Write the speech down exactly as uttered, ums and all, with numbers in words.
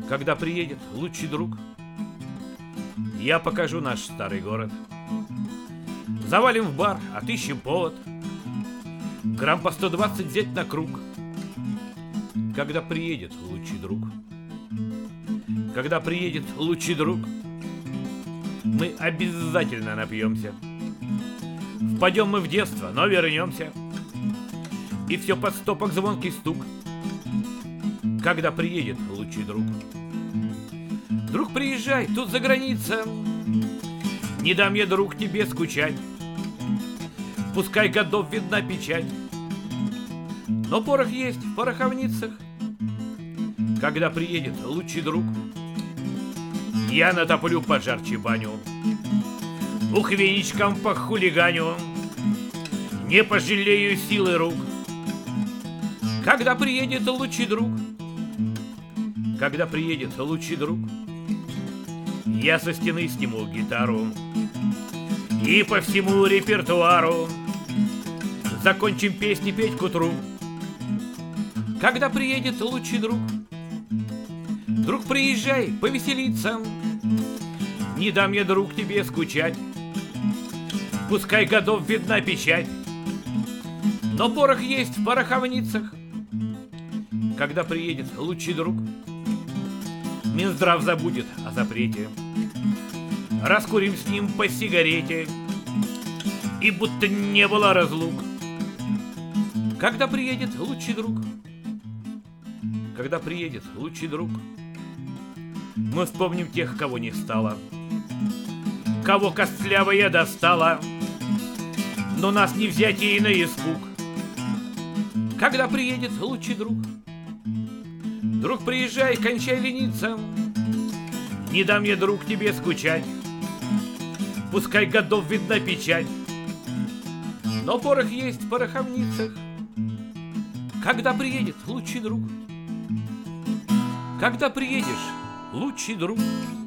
Когда приедет лучший друг, я покажу наш старый город. Завалим в бар, отыщем повод, грамм по сто двадцать взять на круг. Когда приедет лучший друг, когда приедет лучший друг, мы обязательно напьемся. Впадем мы в детство, но вернемся, и все под стопок звонкий стук. Когда приедет лучший друг. Друг, приезжай, тут за граница, не дам я, друг, тебе скучать. Пускай годов видна печать, но порох есть в пороховницах. Когда приедет лучший друг, я натоплю пожарче баню, ух, веничком похулиганю, не пожалею силы рук. Когда приедет лучший друг, когда приедет лучший друг, я со стены сниму гитару и по всему репертуару закончим песни петь к утру. Когда приедет лучший друг, друг, приезжай повеселиться, не дам я, друг, тебе скучать. Пускай годов видна печать, но порох есть в пороховницах. Когда приедет лучший друг, Минздрав забудет о запрете, раскурим с ним по сигарете, и будто не было разлук. Когда приедет лучший друг, когда приедет лучший друг, мы вспомним тех, кого не стало, кого костлявая достала, но нас не взять ей на испуг. Когда приедет лучший друг, друг, приезжай, кончай лениться, не дам я, друг, тебе скучать. Пускай годов видна печать, но порох есть в пороховницах. Когда приедет лучший друг, когда приедешь лучший друг.